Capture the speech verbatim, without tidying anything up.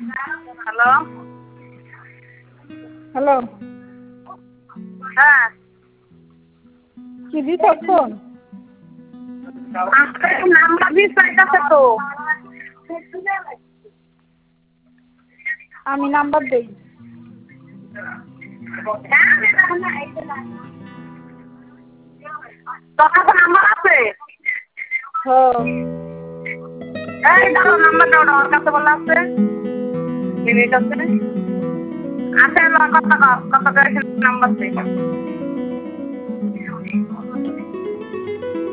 Hello hello হ্যাঁ কি দিছ ফোন? নাম্বার দিস পাইতেছে তো আমি নাম্বার দেই। তোর কাছে নাম্বার আছে? হ্যাঁ এই দাও নাম্বার দাও, ওর কাছে বলা আছে মিনির কাছে আছে। কত কত করে নাম্বার আছে?